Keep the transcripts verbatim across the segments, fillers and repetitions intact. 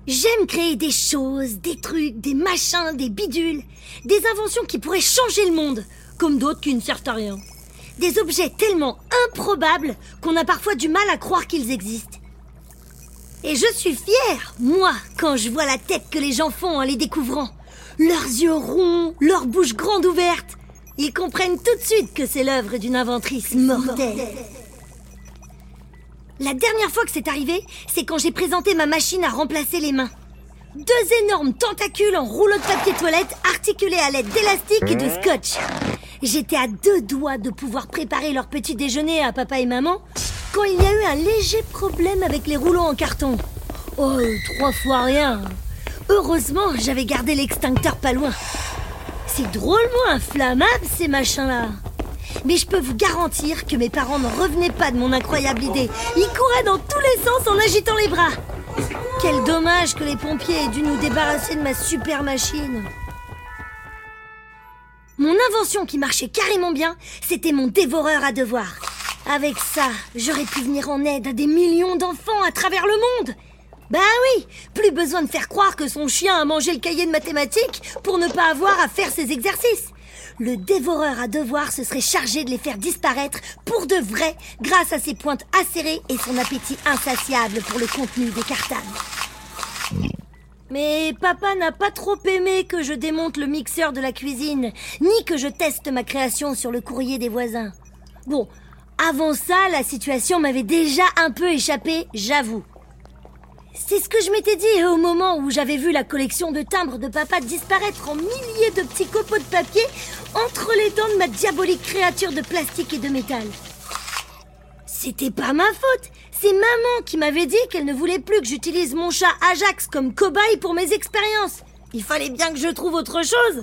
J'aime créer des choses, des trucs, des machins, des bidules, des inventions qui pourraient changer le monde, comme d'autres qui ne servent à rien. Des objets tellement improbables qu'on a parfois du mal à croire qu'ils existent. Et je suis fière, moi, quand je vois la tête que les gens font en les découvrant. Leurs yeux ronds, leur bouche grande ouverte. Ils comprennent tout de suite que c'est l'œuvre d'une inventrice mortelle. La dernière fois que c'est arrivé, c'est quand j'ai présenté ma machine à remplacer les mains. Deux énormes tentacules en rouleau de papier toilette articulés à l'aide d'élastiques et de scotch. J'étais à deux doigts de pouvoir préparer leur petit déjeuner à papa et maman quand il y a eu un léger problème avec les rouleaux en carton. Oh, trois fois rien. Heureusement, j'avais gardé l'extincteur pas loin. C'est drôlement inflammable, ces machins-là. Mais je peux vous garantir que mes parents ne revenaient pas de mon incroyable idée. Ils couraient dans tous les sens en agitant les bras. Quel dommage que les pompiers aient dû nous débarrasser de ma super machine. Mon invention qui marchait carrément bien, c'était mon dévoreur à devoirs. Avec ça, j'aurais pu venir en aide à des millions d'enfants à travers le monde. Bah oui, plus besoin de faire croire que son chien a mangé le cahier de mathématiques pour ne pas avoir à faire ses exercices. Le dévoreur à devoirs se serait chargé de les faire disparaître pour de vrai grâce à ses pointes acérées et son appétit insatiable pour le contenu des cartables. Mais papa n'a pas trop aimé que je démonte le mixeur de la cuisine, ni que je teste ma création sur le courrier des voisins. Bon, avant ça, la situation m'avait déjà un peu échappé, j'avoue. C'est ce que je m'étais dit au moment où j'avais vu la collection de timbres de papa disparaître en milliers de petits copeaux de papier entre les dents de ma diabolique créature de plastique et de métal. C'était pas ma faute, c'est maman qui m'avait dit qu'elle ne voulait plus que j'utilise mon chat Ajax comme cobaye pour mes expériences. Il fallait bien que je trouve autre chose.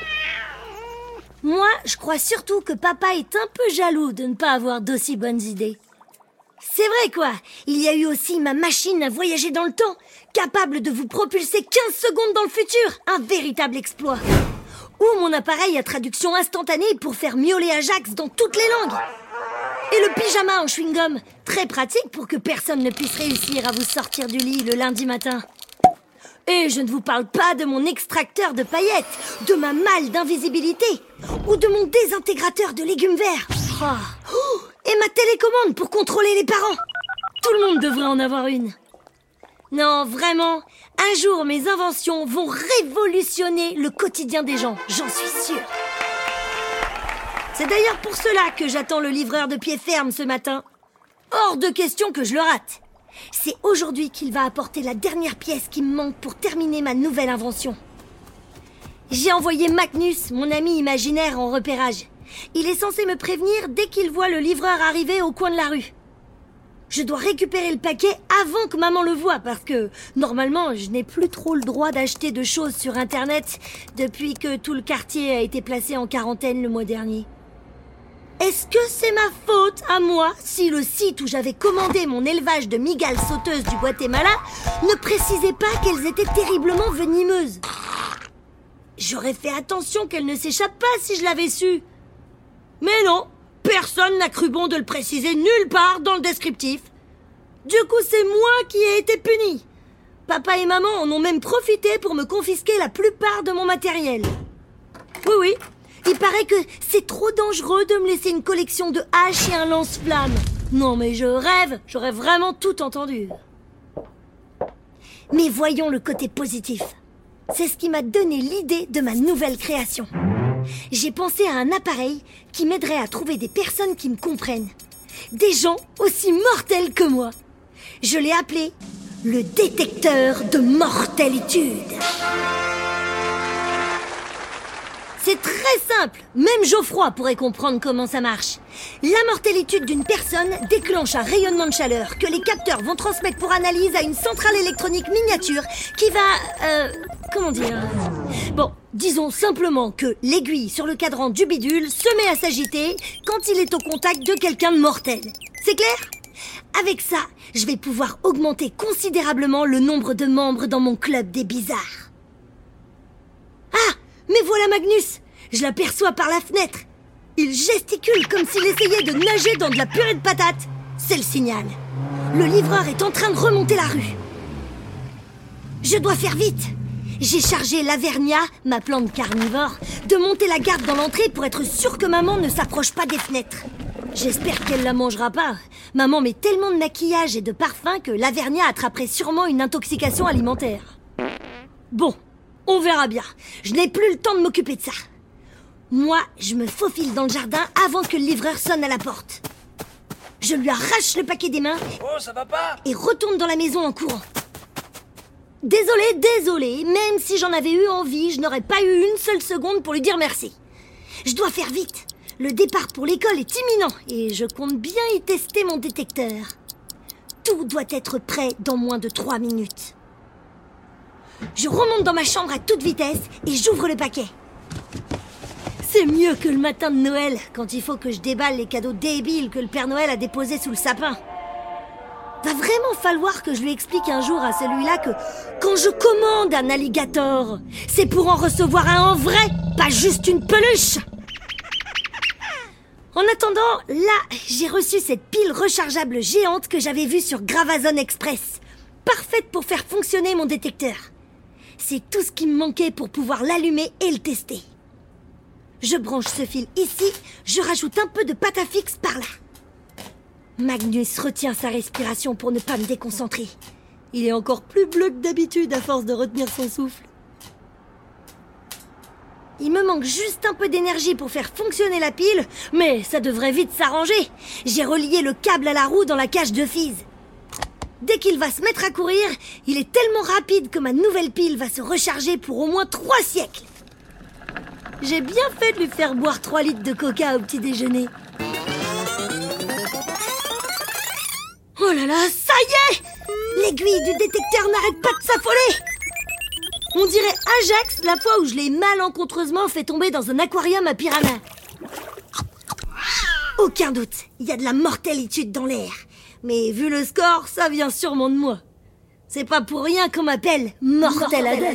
Moi, je crois surtout que papa est un peu jaloux de ne pas avoir d'aussi bonnes idées. C'est vrai quoi, il y a eu aussi ma machine à voyager dans le temps, capable de vous propulser quinze secondes dans le futur, un véritable exploit. Ou mon appareil à traduction instantanée pour faire miauler Ajax dans toutes les langues. Et le pyjama en chewing-gum, très pratique pour que personne ne puisse réussir à vous sortir du lit le lundi matin. Et je ne vous parle pas de mon extracteur de paillettes, de ma malle d'invisibilité, ou de mon désintégrateur de légumes verts. Oh, et ma télécommande pour contrôler les parents. Tout le monde devrait en avoir une. Non, vraiment, un jour mes inventions vont révolutionner le quotidien des gens, j'en suis sûre. C'est d'ailleurs pour cela que j'attends le livreur de pied ferme ce matin. Hors de question que je le rate. C'est aujourd'hui qu'il va apporter la dernière pièce qui me manque pour terminer ma nouvelle invention. J'ai envoyé Magnus, mon ami imaginaire, en repérage. Il est censé me prévenir dès qu'il voit le livreur arriver au coin de la rue. Je dois récupérer le paquet avant que maman le voie parce que, normalement, je n'ai plus trop le droit d'acheter de choses sur Internet depuis que tout le quartier a été placé en quarantaine le mois dernier. Est-ce que c'est ma faute, à moi, si le site où j'avais commandé mon élevage de migales sauteuses du Guatemala ne précisait pas qu'elles étaient terriblement venimeuses? J'aurais fait attention qu'elles ne s'échappent pas si je l'avais su. Mais non, personne n'a cru bon de le préciser nulle part dans le descriptif. Du coup, c'est moi qui ai été punie. Papa et maman en ont même profité pour me confisquer la plupart de mon matériel. Oui, oui. Il paraît que c'est trop dangereux de me laisser une collection de haches et un lance-flamme. Non mais je rêve, j'aurais vraiment tout entendu. Mais voyons le côté positif. C'est ce qui m'a donné l'idée de ma nouvelle création. J'ai pensé à un appareil qui m'aiderait à trouver des personnes qui me comprennent. Des gens aussi mortels que moi. Je l'ai appelé le détecteur de mortalité. C'est très simple, même Geoffroy pourrait comprendre comment ça marche. La mortellitude d'une personne déclenche un rayonnement de chaleur que les capteurs vont transmettre pour analyse à une centrale électronique miniature qui va... Euh, comment dire ? Bon, disons simplement que l'aiguille sur le cadran du bidule se met à s'agiter quand il est au contact de quelqu'un de mortel. C'est clair ? Avec ça, je vais pouvoir augmenter considérablement le nombre de membres dans mon club des bizarres. Ah ! Mais voilà Magnus, je l'aperçois par la fenêtre. Il gesticule comme s'il essayait de nager dans de la purée de patates. C'est le signal. Le livreur est en train de remonter la rue. Je dois faire vite. J'ai chargé Lavernia, ma plante carnivore, de monter la garde dans l'entrée pour être sûre que maman ne s'approche pas des fenêtres. J'espère qu'elle la mangera pas. Maman met tellement de maquillage et de parfum que Lavernia attraperait sûrement une intoxication alimentaire. Bon, on verra bien. Je n'ai plus le temps de m'occuper de ça. Moi, je me faufile dans le jardin avant que le livreur sonne à la porte. Je lui arrache le paquet des mains. Oh, ça va pas? Et retourne dans la maison en courant. Désolé, désolé, même si j'en avais eu envie, je n'aurais pas eu une seule seconde pour lui dire merci. Je dois faire vite. Le départ pour l'école est imminent et je compte bien y tester mon détecteur. Tout doit être prêt dans moins de trois minutes. Je remonte dans ma chambre à toute vitesse et j'ouvre le paquet. C'est mieux que le matin de Noël, quand il faut que je déballe les cadeaux débiles que le Père Noël a déposés sous le sapin. Va vraiment falloir que je lui explique un jour à celui-là que quand je commande un alligator, c'est pour en recevoir un en vrai, pas juste une peluche. En attendant, là, j'ai reçu cette pile rechargeable géante que j'avais vue sur Gravazon Express. Parfaite pour faire fonctionner mon détecteur. C'est tout ce qui me manquait pour pouvoir l'allumer et le tester. Je branche ce fil ici, je rajoute un peu de pâte à fixe par là. Magnus retient sa respiration pour ne pas me déconcentrer. Il est encore plus bleu que d'habitude à force de retenir son souffle. Il me manque juste un peu d'énergie pour faire fonctionner la pile, mais ça devrait vite s'arranger. J'ai relié le câble à la roue dans la cage de Fizz. Dès qu'il va se mettre à courir, il est tellement rapide que ma nouvelle pile va se recharger pour au moins trois siècles. J'ai bien fait de lui faire boire trois litres de coca au petit déjeuner. Oh là là, ça y est! L'aiguille du détecteur n'arrête pas de s'affoler! On dirait Ajax la fois où je l'ai malencontreusement fait tomber dans un aquarium à piranha. Aucun doute, il y a de la mortalité dans l'air. Mais vu le score, ça vient sûrement de moi. C'est pas pour rien qu'on m'appelle Mortel Adèle.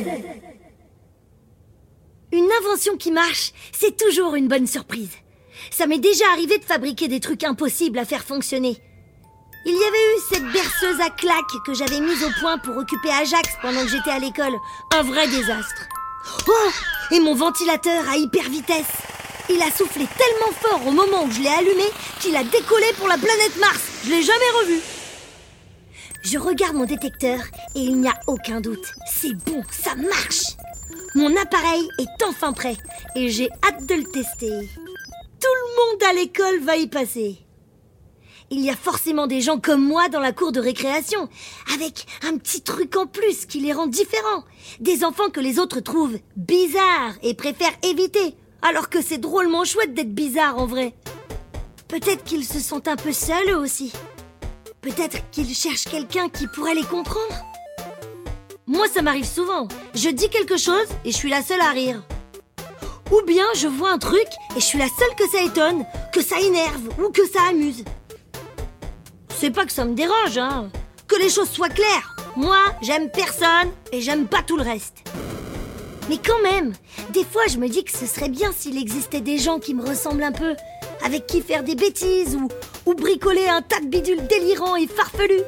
Une invention qui marche, c'est toujours une bonne surprise. Ça m'est déjà arrivé de fabriquer des trucs impossibles à faire fonctionner. Il y avait eu cette berceuse à claques que j'avais mise au point pour occuper Ajax pendant que j'étais à l'école. Un vrai désastre. Oh! Et mon ventilateur à hyper vitesse. Il a soufflé tellement fort au moment où je l'ai allumé qu'il a décollé pour la planète Mars. Je l'ai jamais revu. Je regarde mon détecteur et il n'y a aucun doute. C'est bon, ça marche. Mon appareil est enfin prêt et j'ai hâte de le tester. Tout le monde à l'école va y passer. Il y a forcément des gens comme moi dans la cour de récréation, avec un petit truc en plus qui les rend différents. Des enfants que les autres trouvent bizarres et préfèrent éviter, alors que c'est drôlement chouette d'être bizarre en vrai. Peut-être qu'ils se sentent un peu seuls eux aussi. Peut-être qu'ils cherchent quelqu'un qui pourrait les comprendre. Moi, ça m'arrive souvent. Je dis quelque chose et je suis la seule à rire. Ou bien je vois un truc et je suis la seule que ça étonne, que ça énerve ou que ça amuse. C'est pas que ça me dérange, hein. Que les choses soient claires. Moi, j'aime personne et j'aime pas tout le reste. Mais quand même, des fois je me dis que ce serait bien s'il existait des gens qui me ressemblent un peu, avec qui faire des bêtises ou, ou bricoler un tas de bidules délirants et farfelus.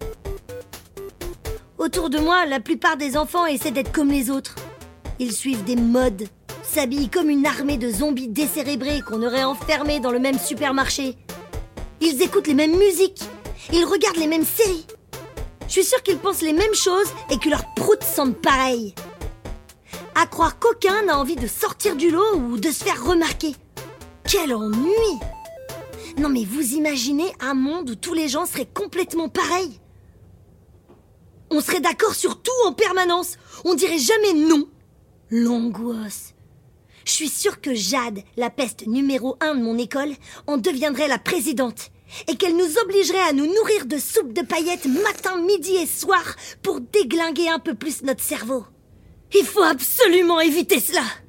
Autour de moi, la plupart des enfants essaient d'être comme les autres. Ils suivent des modes, s'habillent comme une armée de zombies décérébrés qu'on aurait enfermés dans le même supermarché. Ils écoutent les mêmes musiques, ils regardent les mêmes séries. Je suis sûre qu'ils pensent les mêmes choses et que leurs proutes sentent pareil. À croire qu'aucun n'a envie de sortir du lot ou de se faire remarquer. Quel ennui! Non mais vous imaginez un monde où tous les gens seraient complètement pareils? On serait d'accord sur tout en permanence. On dirait jamais non. L'angoisse. Je suis sûre que Jade, la peste numéro un de mon école, en deviendrait la présidente. Et qu'elle nous obligerait à nous nourrir de soupe de paillettes matin, midi et soir pour déglinguer un peu plus notre cerveau. Il faut absolument éviter cela.